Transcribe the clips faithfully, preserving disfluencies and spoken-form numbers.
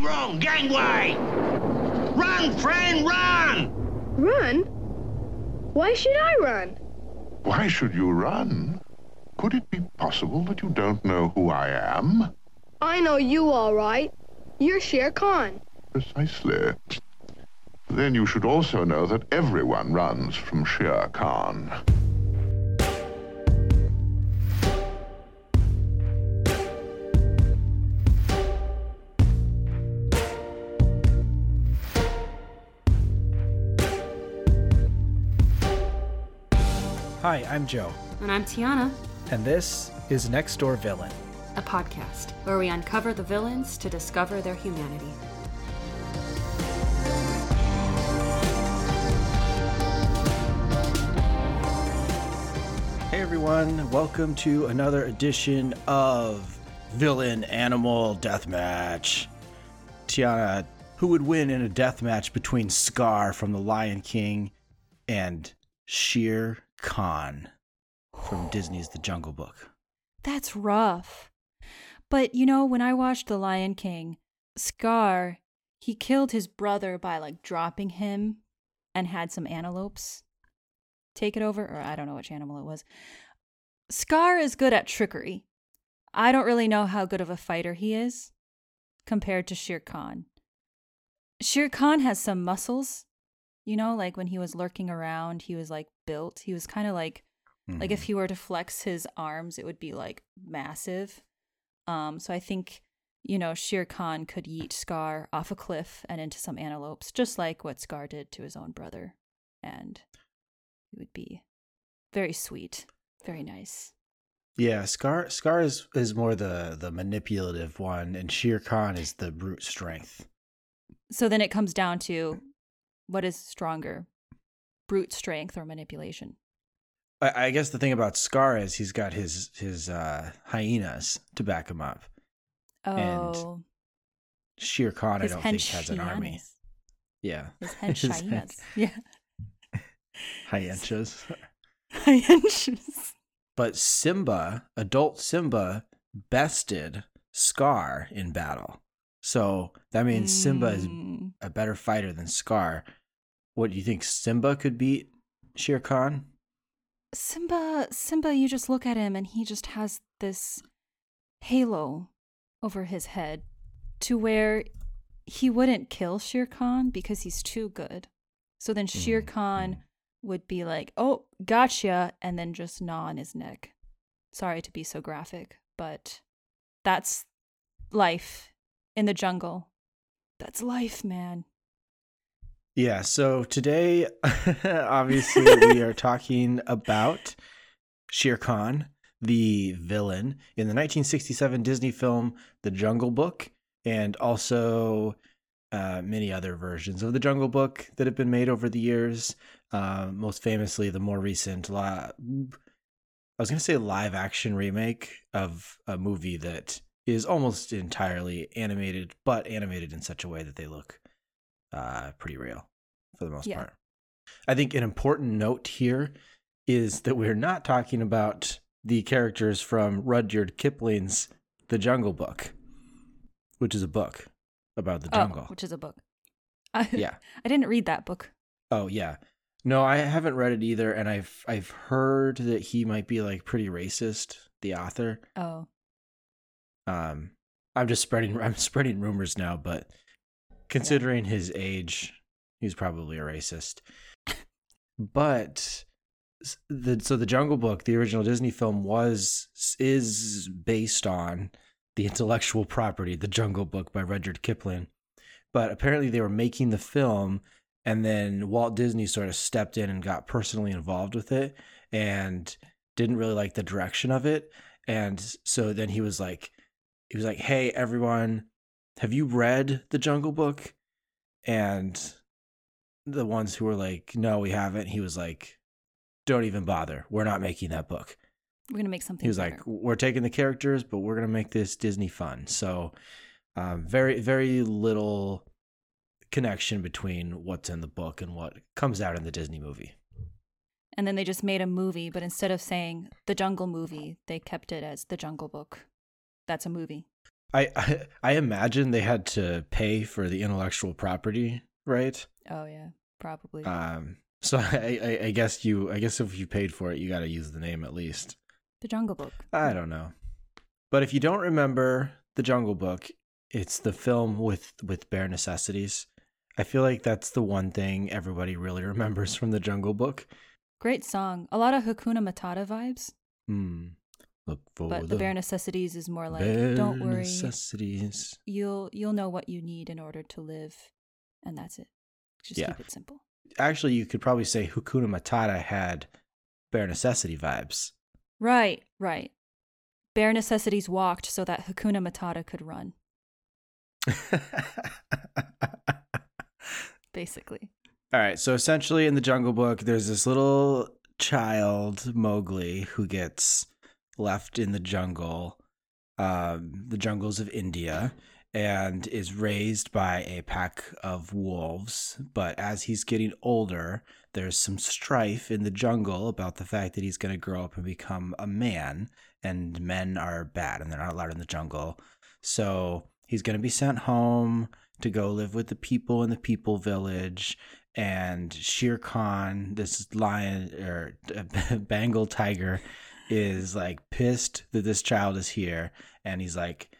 wrong! Gangway! Run, friend, run! Run? Why should I run? Why should you run? Could it be possible that you don't know who I am? I know you all right. You're Shere Khan. Precisely. Then you should also know that everyone runs from Shere Khan. Hi, I'm Joe. And I'm Tiana. And this is Next Door Villain, a podcast where we uncover the villains to discover their humanity. Hey everyone, welcome to another edition of Villain Animal Deathmatch. Tiana, who would win in a deathmatch between Scar from The Lion King and Shere Khan from Disney's The Jungle Book? That's rough. But, you know, when I watched The Lion King, Scar, he killed his brother by, like, dropping him and had some antelopes take it over, or I don't know which animal it was. Scar is good at trickery. I don't really know how good of a fighter he is compared to Shere Khan. Shere Khan has some muscles. You know, like when he was lurking around, he was like built. He was kind of like, mm-hmm. like if he were to flex his arms, it would be like massive. Um, so I think, you know, Shere Khan could yeet Scar off a cliff and into some antelopes, just like what Scar did to his own brother. And it would be very sweet, very nice. Yeah, Scar Scar is, is more the, the manipulative one, and Shere Khan is the brute strength. So then it comes down to, what is stronger, brute strength or manipulation? I, I guess the thing about Scar is he's got his his uh, hyenas to back him up. Oh. And Shere Khan, his I don't think, has an army. hyenas. Yeah. His hench hyenas. Yeah. Hyenchas. Hyenchas. But Simba, adult Simba, bested Scar in battle. So that means mm. Simba is a better fighter than Scar. What do you think? Simba could beat Shere Khan? Simba, Simba, you just look at him and he just has this halo over his head to where he wouldn't kill Shere Khan because he's too good. So then Shere Khan mm. would be like, oh, gotcha, and then just gnaw on his neck. Sorry to be so graphic, but that's life in the jungle. That's life, man. Yeah, so today, obviously, we are talking about Shere Khan, the villain in the nineteen sixty-seven Disney film The Jungle Book, and also uh, many other versions of The Jungle Book that have been made over the years. Uh, most famously, the more recent, li- I was going to say live-action remake of a movie that is almost entirely animated, but animated in such a way that they look uh, pretty real for the most yeah. part. I think an important note here is that we're not talking about the characters from Rudyard Kipling's The Jungle Book, which is a book about the jungle. Oh, which is a book. I, yeah. I didn't read that book. Oh, yeah. No, I haven't read it either, and I've I've heard that he might be like pretty racist, the author. Oh. Um, I'm just spreading I'm spreading rumors now, but considering yeah. his age, he's probably a racist. But the so the Jungle Book, the original Disney film, was is based on the intellectual property, The Jungle Book by Rudyard Kipling. But apparently they were making the film, and then Walt Disney sort of stepped in and got personally involved with it and didn't really like the direction of it. And so then he was like, he was like, hey, everyone, have you read The Jungle Book? And the ones who were like, no, we haven't. He was like, don't even bother. We're not making that book. We're going to make something He was better. like, we're taking the characters, but we're going to make this Disney fun. So um, very, very little connection between what's in the book and what comes out in the Disney movie. And then they just made a movie, but instead of saying The Jungle Movie, they kept it as The Jungle Book. That's a movie. I, I I imagine they had to pay for the intellectual property, right? Oh yeah, probably. Um, so I, I, I guess you I guess if you paid for it, you got to use the name at least. The Jungle Book. I don't know, but if you don't remember The Jungle Book, it's the film with with bare necessities. I feel like that's the one thing everybody really remembers from The Jungle Book. Great song. A lot of Hakuna Matata vibes. Hmm. Look for But the, the bare necessities is more like, bare don't worry, necessities. you'll you'll know what you need in order to live, and that's it. Just Yeah. keep it simple. Actually, you could probably say Hakuna Matata had bare necessity vibes. Right, right. Bare necessities walked so that Hakuna Matata could run, basically. All right, so essentially in the Jungle Book, there's this little child, Mowgli, who gets left in the jungle, um, the jungles of India, and is raised by a pack of wolves. But as he's getting older, there's some strife in the jungle about the fact that he's going to grow up and become a man, and men are bad and they're not allowed in the jungle. So he's going to be sent home to go live with the people in the people village. And Shere Khan, this lion or Bengal tiger, is like pissed that this child is here. And he's like,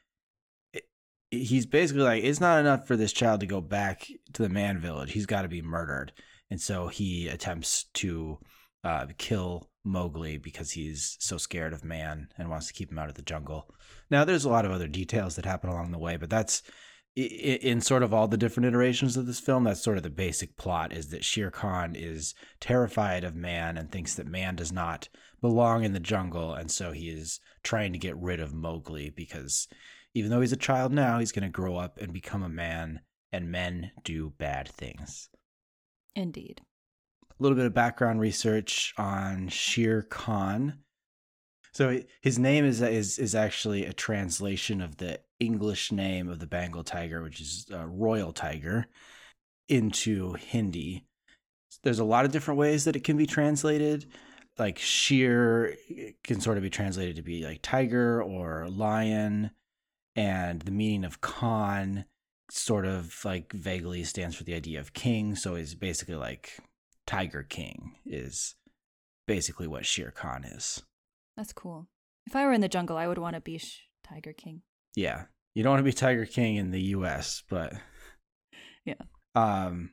he's basically like, it's not enough for this child to go back to the man village. He's got to be murdered. And so he attempts to uh, kill Mowgli because he's so scared of man and wants to keep him out of the jungle. Now, there's a lot of other details that happen along the way, but that's in sort of all the different iterations of this film. That's sort of the basic plot, is that Shere Khan is terrified of man and thinks that man does not belong in the jungle. And so he is trying to get rid of Mowgli because even though he's a child now, he's going to grow up and become a man, and men do bad things. Indeed. A little bit of background research on Shere Khan. So his name is is is actually a translation of the English name of the Bengal tiger, which is a royal tiger, into Hindi. There's a lot of different ways that it can be translated. Like Shere can sort of be translated to be like tiger or lion, and the meaning of Khan sort of like vaguely stands for the idea of king. So it's basically like Tiger King is basically what Shere Khan is. That's cool. If I were in the jungle, I would want to be Sh- Tiger King. Yeah. You don't want to be Tiger King in the U S, but yeah. Um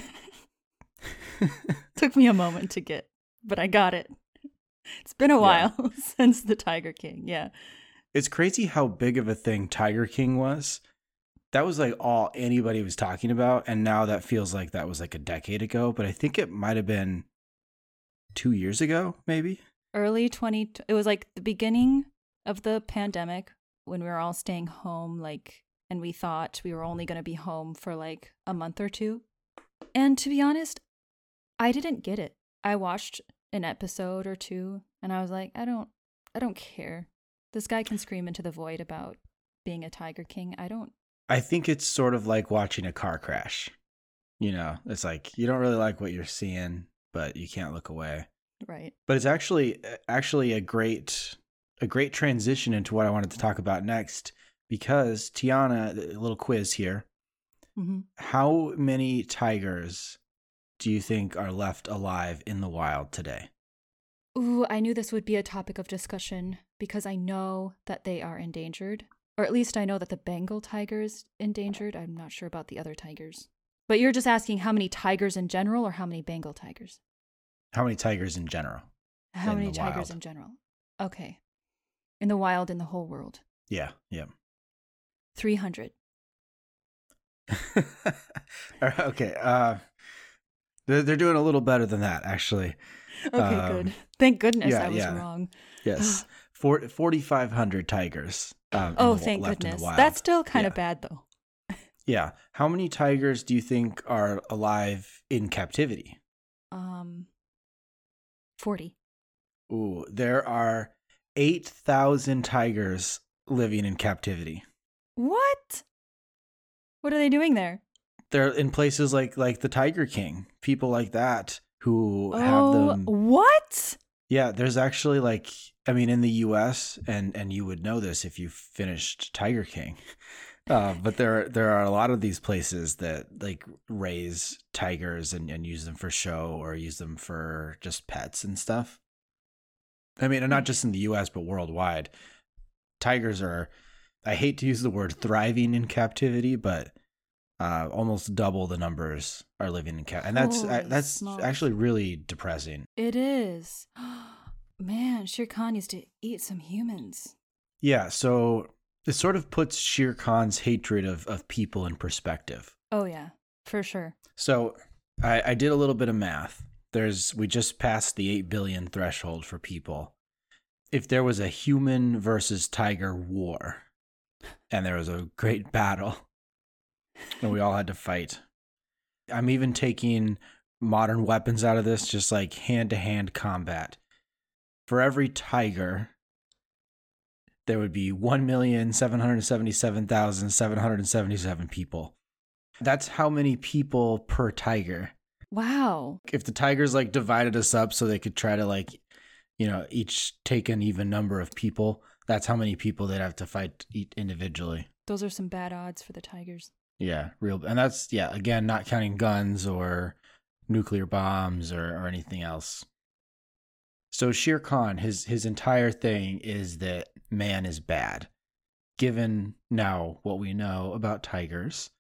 Took me a moment to get, but I got it. It's been a while yeah. since the Tiger King. Yeah. It's crazy how big of a thing Tiger King was. That was like all anybody was talking about, and now that feels like that was like a decade ago, but I think it might have been two years ago, maybe. Early twenty, it was like the beginning of the pandemic when we were all staying home, like, and we thought we were only going to be home for like a month or two. And to be honest, I didn't get it. I watched an episode or two and I was like, I don't, I don't care. This guy can scream into the void about being a Tiger King. I don't. I think it's sort of like watching a car crash. You know, it's like you don't really like what you're seeing, but you can't look away. Right. But it's actually actually a great a great transition into what I wanted to talk about next, because Tiana, a little quiz here. Mm-hmm. How many tigers do you think are left alive in the wild today? Ooh, I knew this would be a topic of discussion because I know that they are endangered. Or at least I know that the Bengal tiger is endangered. I'm not sure about the other tigers. But you're just asking how many tigers in general or how many Bengal tigers? How many tigers in general? How in many the tigers wild? in general? Okay. In the wild, in the whole world. Yeah, yeah. three hundred. Okay. Uh, they're, they're doing a little better than that, actually. Okay, Um, good. Thank goodness yeah, I was yeah. wrong. Yes. Four, forty-five hundred tigers. Um, in Oh, the, thank left in goodness. the wild. That's still kind Yeah. of bad, though. Yeah. How many tigers do you think are alive in captivity? Um, forty. Ooh, there are eight thousand tigers living in captivity. What? What are they doing there? They're in places like like the Tiger King, people like that who have Oh, them. what? Yeah, there's actually like I mean, in the U S, and and you would know this if you finished Tiger King, uh, but there there are a lot of these places that like raise tigers and, and use them for show or use them for just pets and stuff. I mean, and not just in the U S, but worldwide. Tigers are, I hate to use the word thriving in captivity, but uh, almost double the numbers are living in captivity. And that's Holy I, that's smokes. actually really depressing. It is. Man, Shere Khan used to eat some humans. Yeah, so it sort of puts Shere Khan's hatred of, of people in perspective. Oh, yeah, for sure. So I, I did a little bit of math. There's we just passed the eight billion threshold for people. If there was a human versus tiger war, and there was a great battle, and we all had to fight, I'm even taking modern weapons out of this, just like hand-to-hand combat. For every tiger, there would be one million seven hundred seventy-seven thousand seven hundred seventy-seven people. That's how many people per tiger. Wow. If the tigers like divided us up so they could try to like, you know, each take an even number of people, that's how many people they'd have to fight each individually. Those are some bad odds for the tigers. Yeah, real. And that's, yeah, again, not counting guns or nuclear bombs or, or anything else. So Shere Khan, his his entire thing is that man is bad. Given now what we know about tigers,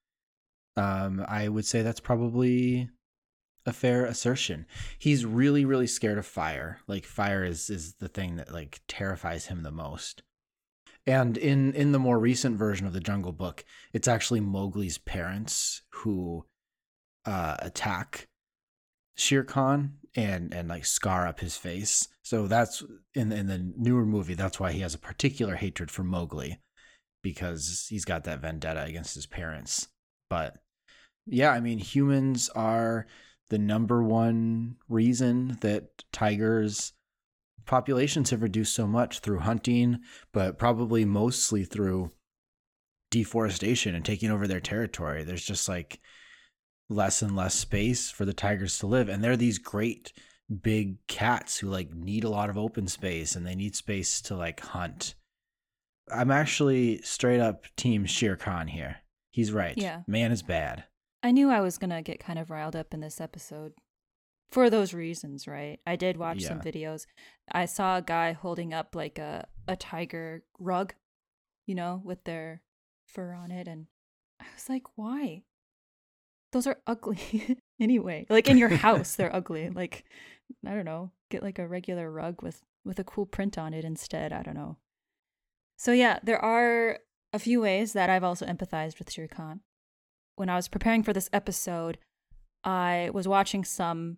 um, I would say that's probably a fair assertion. He's really, really scared of fire. Like fire is is the thing that like terrifies him the most. And in in the more recent version of the Jungle Book, it's actually Mowgli's parents who uh, attack Shere Khan and and like scar up his face. So that's in in the newer movie. That's why he has a particular hatred for Mowgli, because he's got that vendetta against his parents. But yeah, I mean, humans are the number one reason that tigers populations have reduced so much through hunting, but probably mostly through deforestation and taking over their territory. There's just like less and less space for the tigers to live. And they're these great big cats who like need a lot of open space and they need space to like hunt. I'm actually straight up team Shere Khan here. He's right. Yeah. Man is bad. I knew I was going to get kind of riled up in this episode for those reasons, right? I did watch Yeah. some videos. I saw a guy holding up like a, a tiger rug, you know, with their fur on it. And I was like, why? Those are ugly anyway. Like in your house, they're ugly. Like, I don't know, get like a regular rug with, with a cool print on it instead. I don't know. So yeah, there are a few ways that I've also empathized with Shere Khan. When I was preparing for this episode, I was watching some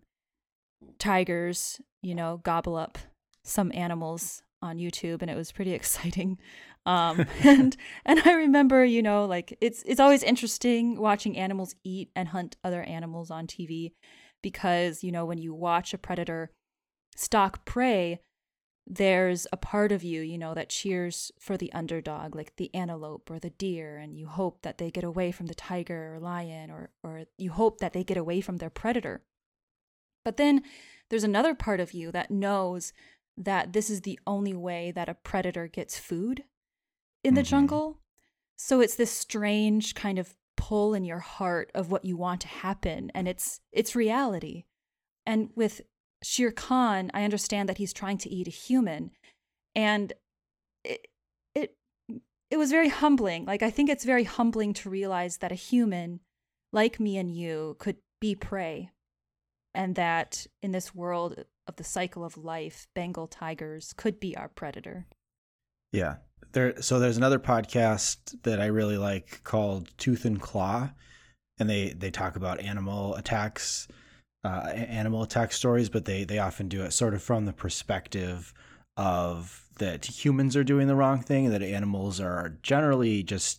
tigers, you know, gobble up some animals on YouTube, and it was pretty exciting. Um, and and I remember, you know, like it's it's always interesting watching animals eat and hunt other animals on T V, because, you know, when you watch a predator stalk prey, there's a part of you, you know, that cheers for the underdog, like the antelope or the deer, and you hope that they get away from the tiger or lion, or or you hope that they get away from their predator. But then there's another part of you that knows that this is the only way that a predator gets food in the Mhm. jungle. So it's this strange kind of pull in your heart of what you want to happen, and it's it's reality. And with Shere Khan, I understand that he's trying to eat a human, and it it it was very humbling. Like, I think it's very humbling to realize that a human like me and you could be prey, and that in this world of the cycle of life, Bengal tigers could be our predator. Yeah. There so there's another podcast that I really like called Tooth and Claw, and they they talk about animal attacks, uh, animal attack stories, but they they often do it sort of from the perspective of that humans are doing the wrong thing, and that animals are generally just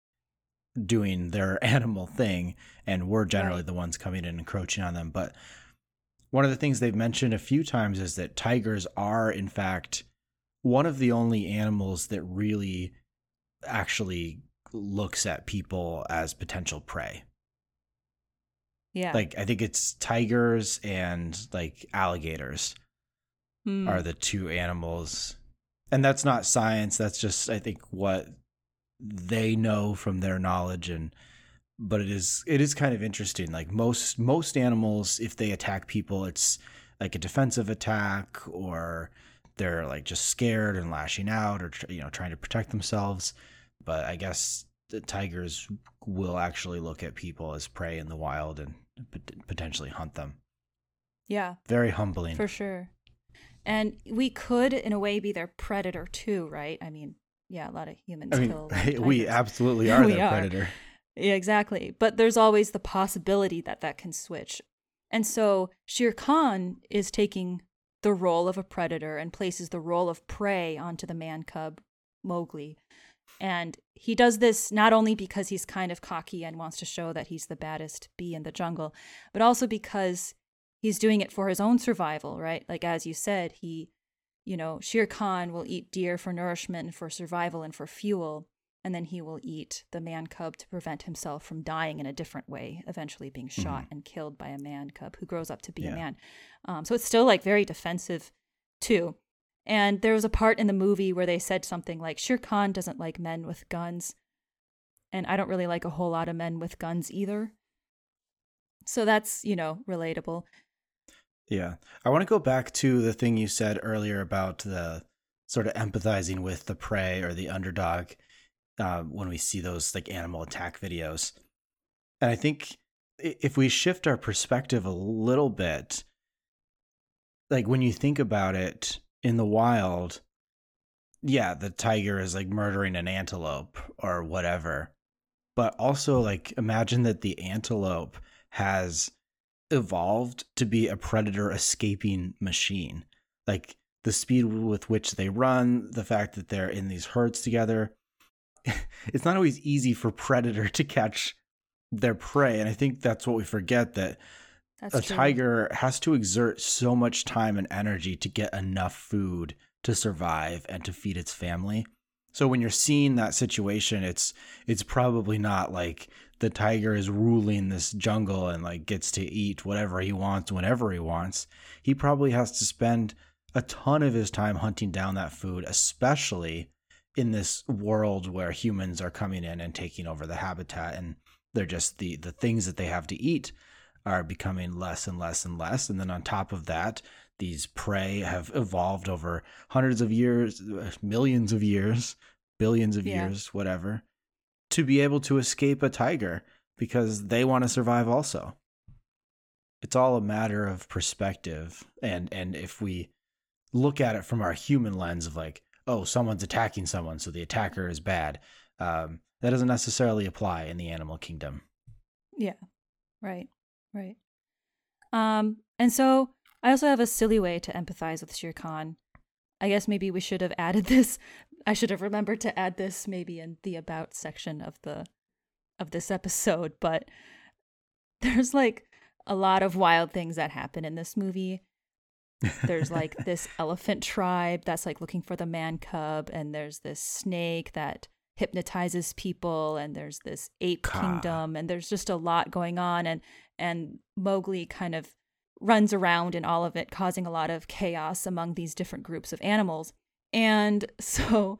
doing their animal thing, and we're generally Right. the ones coming in and encroaching on them. But one of the things they've mentioned a few times is that tigers are, in fact, one of the only animals that really actually looks at people as potential prey. Yeah. Like, I think it's tigers and like alligators Hmm. are the two animals And that's not science. That's just, I think, what they know from their knowledge. And but it is it is kind of interesting. Like most most animals, if they attack people, it's like a defensive attack, or they're like just scared and lashing out, or you know trying to protect themselves. But I guess the tigers will actually look at people as prey in the wild and potentially hunt them. Yeah. Very humbling. For sure. And we could, in a way, be their predator too, right? I mean, yeah, a lot of humans I mean, kill we tigers. absolutely are We their are. predator. Yeah, exactly. But there's always the possibility that that can switch. And so Shere Khan is taking the role of a predator and places the role of prey onto the man cub, Mowgli. And he does this not only because he's kind of cocky and wants to show that he's the baddest bee in the jungle, but also because he's doing it for his own survival, right? Like, as you said, he, you know, Shere Khan will eat deer for nourishment and for survival and for fuel. And then he will eat the man cub to prevent himself from dying in a different way, eventually being shot Mhm. and killed by a man cub who grows up to be Yeah. a man. Um, so it's still like very defensive too. And there was a part in the movie where they said something like, Shere Khan doesn't like men with guns. And I don't really like a whole lot of men with guns either. So that's, you know, relatable. Yeah. I want to go back to the thing you said earlier about the sort of empathizing with the prey or the underdog uh, when we see those like animal attack videos. And I think i- if we shift our perspective a little bit, like when you think about it in the wild, yeah, the tiger is like murdering an antelope or whatever. But also like imagine that the antelope has evolved to be a predator escaping machine. Like the speed with which they run, the fact that they're in these herds together. It's not always easy for predator to catch their prey. And I think that's what we forget, that That's a true. tiger has to exert so much time and energy to get enough food to survive and to feed its family. So when you're seeing that situation, it's it's probably not like the tiger is ruling this jungle and like gets to eat whatever he wants whenever he wants. He probably has to spend a ton of his time hunting down that food, especially in this world where humans are coming in and taking over the habitat, and they're just the the things that they have to eat are becoming less and less and less. And then on top of that, these prey have evolved over hundreds of years, millions of years, billions of Yeah. years, whatever, to be able to escape a tiger because they want to survive also. It's all a matter of perspective. And and if we look at it from our human lens of like, oh, someone's attacking someone, so the attacker is bad, um, that doesn't necessarily apply in the animal kingdom. Yeah, right, right. Um, and so I also have a silly way to empathize with Shere Khan. I guess maybe we should have added this. I should have remembered to add this maybe in the about section of the of this episode. But there's like a lot of wild things that happen in this movie. There's like this elephant tribe that's like looking for the man cub, and there's this snake that hypnotizes people, and there's this ape Ka. kingdom, and there's just a lot going on, and and Mowgli kind of runs around in all of it, causing a lot of chaos among these different groups of animals. And so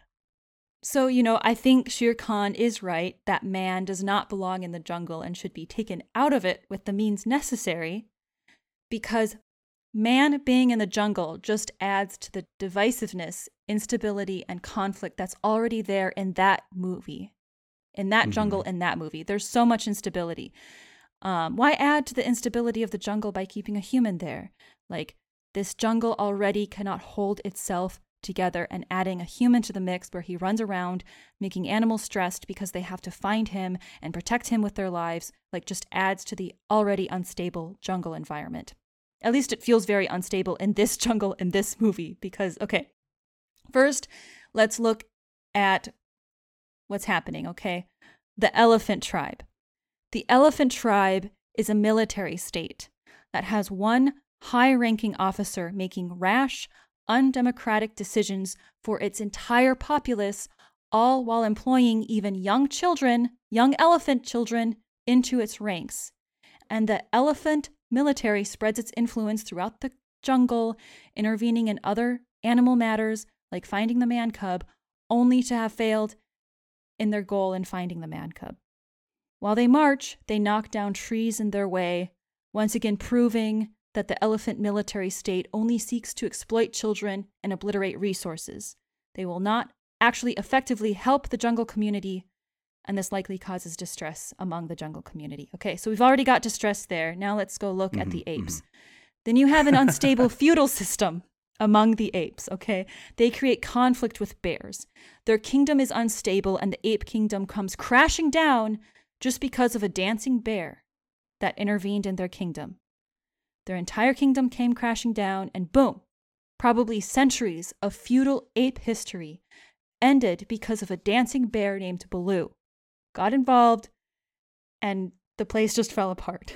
so you know, I think Shere Khan is right that man does not belong in the jungle and should be taken out of it with the means necessary, because man being in the jungle just adds to the divisiveness, instability, and conflict that's already there in that movie, in that Mhm. jungle, in that movie. There's so much instability. Um, why add to the instability of the jungle by keeping a human there? Like, this jungle already cannot hold itself together, and adding a human to the mix where he runs around making animals stressed because they have to find him and protect him with their lives, like, just adds to the already unstable jungle environment. At least it feels very unstable in this jungle in this movie because, okay, first, let's look at what's happening, okay? The elephant tribe. The elephant tribe is a military state that has one high-ranking officer making rash, undemocratic decisions for its entire populace, all while employing even young children, young elephant children, into its ranks. And the elephant military spreads its influence throughout the jungle, intervening in other animal matters like finding the man cub, only to have failed in their goal in finding the man cub. While they march, they knock down trees in their way, once again proving that the elephant military state only seeks to exploit children and obliterate resources. They will not actually effectively help the jungle community, and this likely causes distress among the jungle community. Okay, so we've already got distress there. Now let's go look mm-hmm, at the apes. Mm-hmm. Then you have an unstable feudal system among the apes, okay? They create conflict with bears. Their kingdom is unstable, and the ape kingdom comes crashing down just because of a dancing bear that intervened in their kingdom. Their entire kingdom came crashing down, and boom, probably centuries of feudal ape history ended because of a dancing bear named Baloo. Got involved, and the place just fell apart.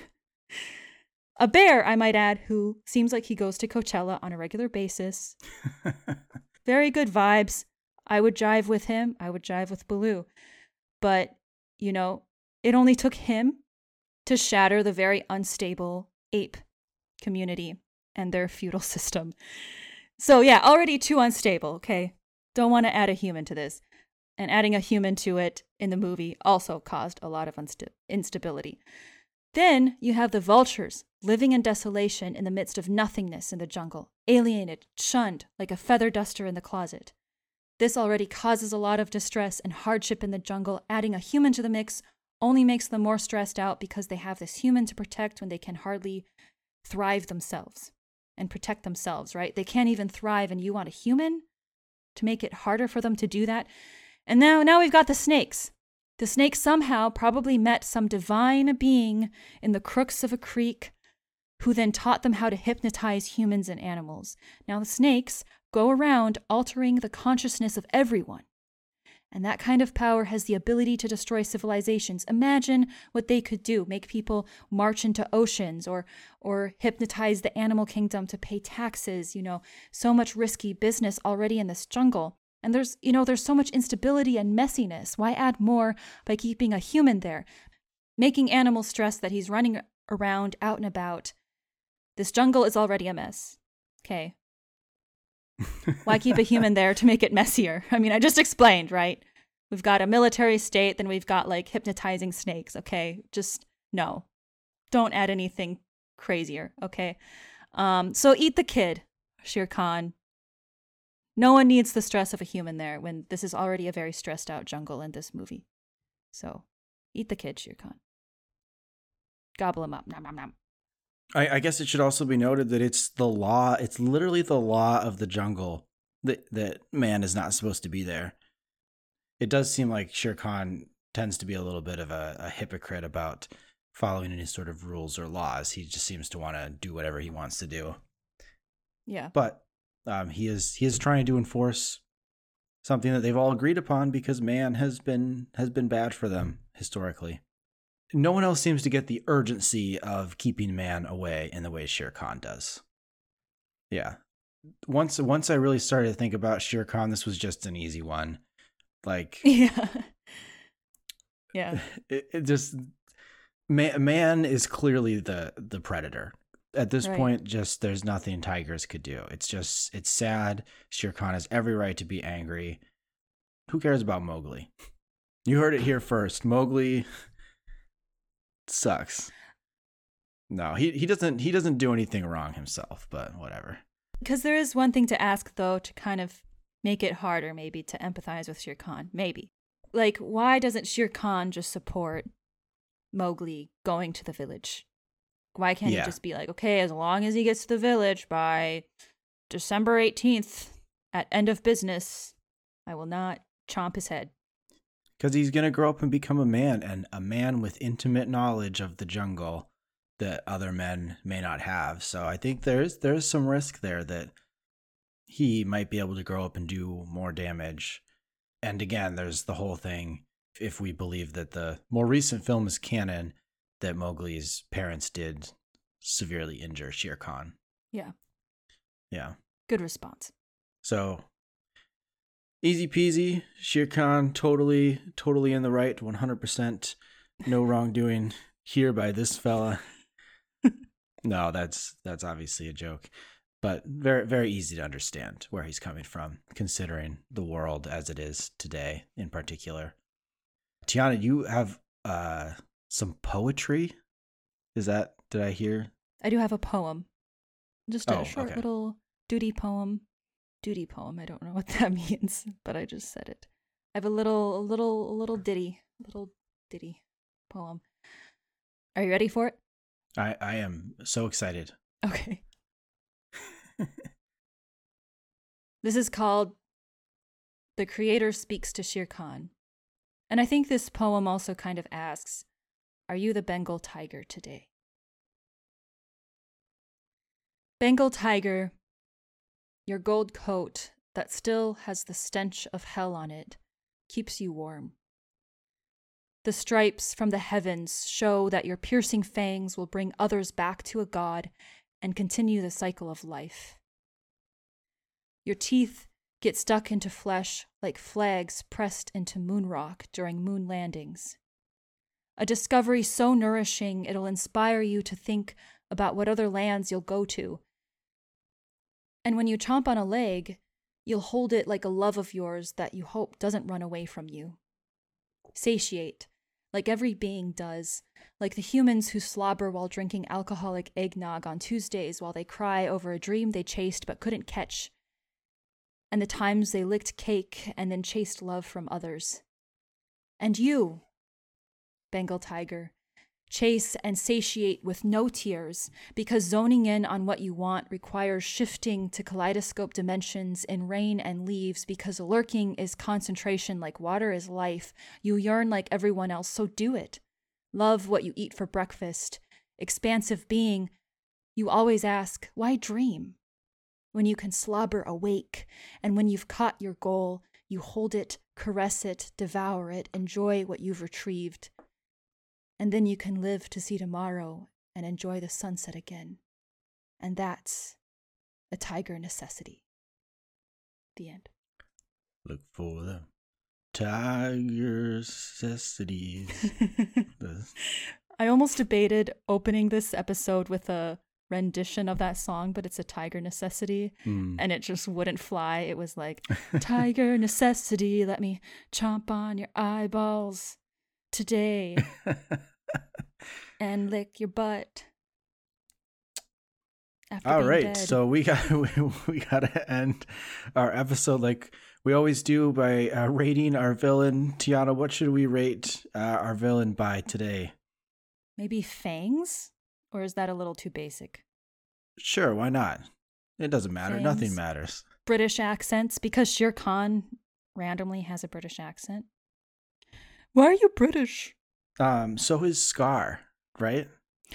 A bear, I might add, who seems like he goes to Coachella on a regular basis. Very good vibes. I would jive with him. I would jive with Baloo. But, you know, it only took him to shatter the very unstable ape community and their feudal system. So yeah, already too unstable, okay? Don't want to add a human to this. And adding a human to it in the movie also caused a lot of unsta- instability. Then you have the vultures living in desolation in the midst of nothingness in the jungle, alienated, shunned like a feather duster in the closet. This already causes a lot of distress and hardship in the jungle. Adding a human to the mix only makes them more stressed out because they have this human to protect when they can hardly thrive themselves and protect themselves, right? They can't even thrive, and you want a human to make it harder for them to do that. And now, now we've got the snakes. The snakes somehow probably met some divine being in the crooks of a creek who then taught them how to hypnotize humans and animals. Now the snakes go around altering the consciousness of everyone. And that kind of power has the ability to destroy civilizations. Imagine what they could do. Make people march into oceans, or or hypnotize the animal kingdom to pay taxes. You know, so much risky business already in this jungle. And there's, you know, there's so much instability and messiness. Why add more by keeping a human there? Making animals stress that he's running around out and about. This jungle is already a mess. Okay. Why keep a human there to make it messier? I mean, I just explained, right? We've got a military state, then we've got like hypnotizing snakes, okay? Just no. Don't add anything crazier, okay? Um, so eat the kid, Shere Khan. No one needs the stress of a human there when this is already a very stressed out jungle in this movie. So eat the kid, Shere Khan. Gobble him up. Nom, nom, nom. I, I guess it should also be noted that it's the law. It's literally the law of the jungle that, that man is not supposed to be there. It does seem like Shere Khan tends to be a little bit of a, a hypocrite about following any sort of rules or laws. He just seems to want to do whatever he wants to do. Yeah. But um, he is he is trying to enforce something that they've all agreed upon because man has been has been bad for them historically. No one else seems to get the urgency of keeping man away in the way Shere Khan does. Yeah. Once once I really started to think about Shere Khan, this was just an easy one. Like, yeah. Yeah. It, it just, man, man is clearly the, the predator. At this Right. point, just there's nothing tigers could do. It's just, it's sad. Shere Khan has every right to be angry. Who cares about Mowgli? You heard it here first. Mowgli sucks. No, he, he doesn't he doesn't do anything wrong himself, but whatever. Because there is one thing to ask, though, to kind of make it harder, maybe, to empathize with Shere Khan. Maybe. Like, why doesn't Shere Khan just support Mowgli going to the village? Why can't Yeah. he just be like, okay, as long as he gets to the village by December eighteenth at end of business, I will not chomp his head. Because he's going to grow up and become a man, and a man with intimate knowledge of the jungle that other men may not have. So I think there's there's some risk there that he might be able to grow up and do more damage. And again, there's the whole thing, if we believe that the more recent film is canon, that Mowgli's parents did severely injure Shere Khan. Yeah. Yeah. Good response. So easy peasy. Shere Khan totally, totally in the right. one hundred percent no wrongdoing here by this fella. No, that's that's obviously a joke. but very, very easy to understand where he's coming from, considering the world as it is today in particular. Tiana, you have uh, some poetry? Is that, did I hear? I do have a poem. Just a Oh, short okay. little duty poem. Duty poem. I don't know what that means, but I just said it. I have a little, a little, a little ditty, little ditty poem. Are you ready for it? I, I am so excited. Okay. This is called The Creator Speaks to Shere Khan. And I think this poem also kind of asks, are you the Bengal tiger today? Bengal tiger, your gold coat that still has the stench of hell on it keeps you warm. The stripes from the heavens show that your piercing fangs will bring others back to a god and continue the cycle of life. Your teeth get stuck into flesh like flags pressed into moon rock during moon landings. A discovery so nourishing it'll inspire you to think about what other lands you'll go to. And when you chomp on a leg, you'll hold it like a love of yours that you hope doesn't run away from you. Satiate, like every being does, like the humans who slobber while drinking alcoholic eggnog on Tuesdays while they cry over a dream they chased but couldn't catch, and the times they licked cake and then chased love from others. And you, Bengal tiger, chase and satiate with no tears, because zoning in on what you want requires shifting to kaleidoscope dimensions in rain and leaves, because lurking is concentration like water is life. You yearn like everyone else, so do it. Love what you eat for breakfast. Expansive being, you always ask, why dream? When you can slobber awake, and when you've caught your goal, you hold it, caress it, devour it, enjoy what you've retrieved. And then you can live to see tomorrow and enjoy the sunset again. And that's a tiger necessity. The end. Look for the tiger necessities. The- I almost debated opening this episode with a rendition of that song, but it's a tiger necessity, Mm. and it just wouldn't fly. It was like, tiger necessity, let me chomp on your eyeballs today and lick your butt. After All being right, dead. so we got we, we got to end our episode like we always do by uh, rating our villain. Tiana, what should we rate uh, our villain by today? Maybe fangs? Or is that a little too basic? Sure, why not? It doesn't matter. Nothing Fangs. matters. British accents, because Shere Khan randomly has a British accent. Why are you British? Um, so is Scar, right?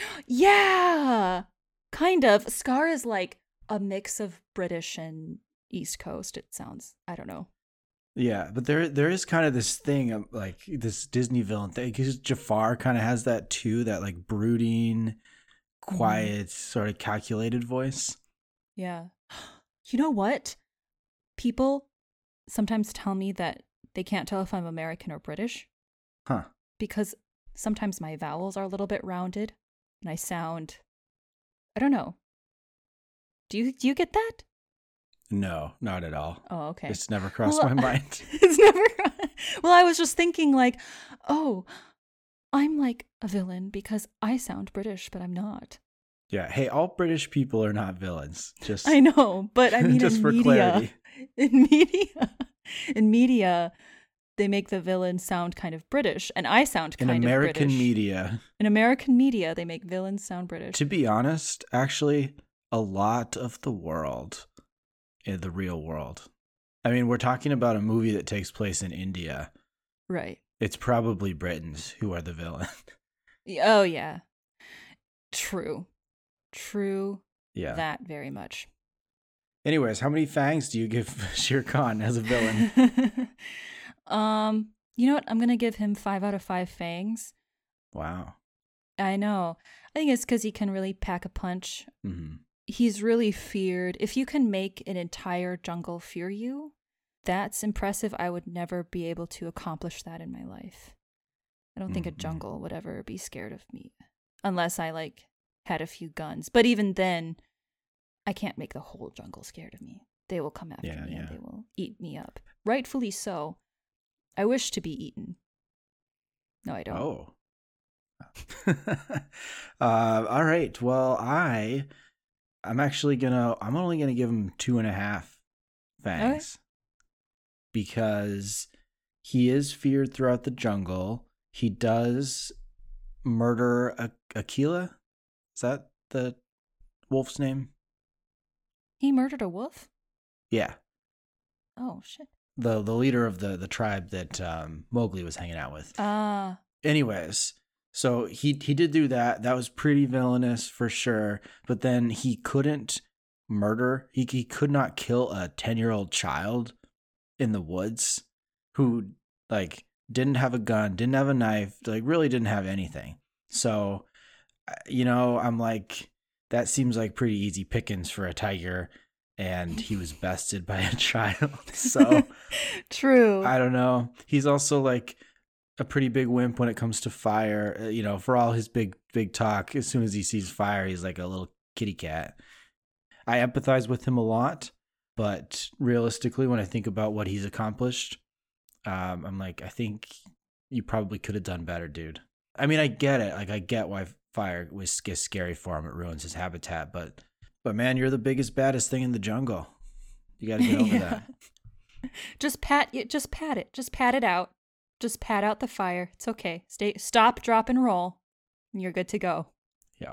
Yeah, kind of. Scar is like a mix of British and East Coast, it sounds. I don't know. Yeah, but there there is kind of this thing of like this Disney villain thing, because Jafar kind of has that too, that like brooding, quiet, sort of calculated voice. Yeah. You know what? People sometimes tell me that they can't tell if I'm American or British Huh. because sometimes my vowels are a little bit rounded and I sound, I don't know. Do you do you get that? No, not at all. Oh, okay. It's never crossed Well, my mind. It's never. Well, I was just thinking like, oh, I'm like a villain because I sound British, but I'm not. Yeah. Hey, all British people are not villains. Just I know, but I mean, just in for media, clarity. in media, in media, they make the villain sound kind of British, and I sound In kind American of British. media, In American media, they make villains sound British. to be honest, actually, a lot of the world, in the real world. I mean, we're talking about a movie that takes place in India. Right. It's probably Britons who are the villain. Oh yeah. True. True. Yeah. That very much. Anyways, how many fangs do you give Shere Khan as a villain? um, you know what? I'm gonna give him five out of five fangs. Wow. I know. I think it's because he can really pack a punch. Mm-hmm. He's really feared. If you can make an entire jungle fear you, that's impressive. I would never be able to accomplish that in my life. I don't think a Mhm. jungle would ever be scared of me unless I like had a few guns. But even then, I can't make the whole jungle scared of me. They will come after Yeah, me yeah. and they will eat me up. Rightfully so. I wish to be eaten. No, I don't. Oh. uh, all right. Well, I, I'm actually gonna. I'm only gonna give him two and a half fangs because he is feared throughout the jungle. He does murder a- Aquila. Is that the wolf's name? He murdered a wolf? Yeah, Oh, shit. the the leader of the the tribe that um, Mowgli was hanging out with. Ah. Anyways, so he he did do that. That was pretty villainous for sure. But then he couldn't murder. He he could not kill a ten year old child in the woods who like didn't have a gun, didn't have a knife, like really didn't have anything. So, uh, you know, I'm like, that seems like pretty easy pickings for a tiger. And he was bested by a child. So True. I don't know. He's also like a pretty big wimp when it comes to fire. Uh, You know, for all his big, big talk, as soon as he sees fire, he's like a little kitty cat. I empathize with him a lot, but realistically, when I think about what he's accomplished, um, I'm like, I think you probably could have done better, dude. I mean, I get it. Like, I get why fire was gets scary for him. It ruins his habitat, but, but man, you're the biggest, baddest thing in the jungle. You got to get over Yeah. that. Just pat it. Just pat it. Just pat it out. Just pat out the fire. It's okay. Stay. Stop, drop, and roll. And you're good to go. Yeah.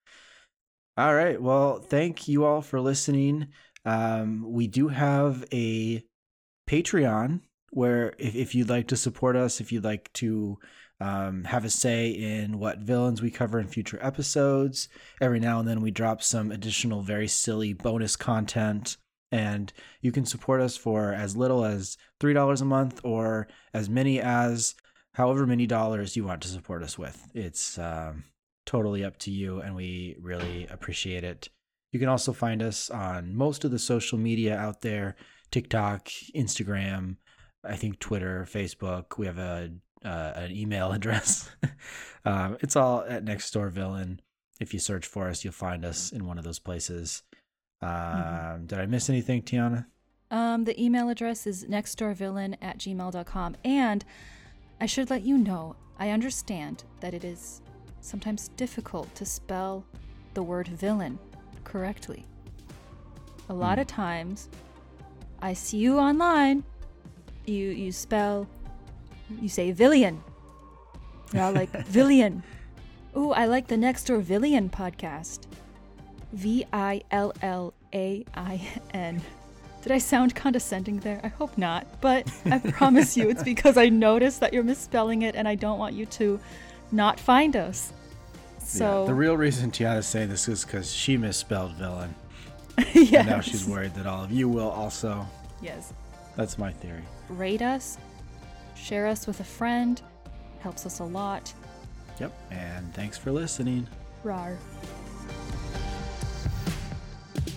All right. Well, thank you all for listening. Um, we do have a Patreon where if, if you'd like to support us, if you'd like to um, have a say in what villains we cover in future episodes, every now and then we drop some additional very silly bonus content. And you can support us for as little as three dollars a month or as many as however many dollars you want to support us with. It's um, totally up to you, and we really appreciate it. You can also find us on most of the social media out there, TikTok, Instagram, I think Twitter, Facebook. We have a uh, an email address. um, it's all at Next Door Villain. If you search for us, you'll find us in one of those places. Um, mm-hmm. Did I miss anything, Tiana? Um, the email address is nextdoorvillain at gmail dot com. And I should let you know, I understand that it is sometimes difficult to spell the word villain correctly. A lot mm. of times, I see you online, you you spell, you say Villian. You're all like, Villian. Ooh, I like the Next Door Villian podcast. V I L L A I N. Did I sound condescending there? I hope not, but I promise you it's because I noticed that you're misspelling it and I don't want you to not find us. So yeah, the real reason Tiana's saying this is because she misspelled villain. Yes. And now she's worried that all of you will also. Yes. That's my theory. Rate us, share us with a friend, helps us a lot. Yep, and thanks for listening. Rawr.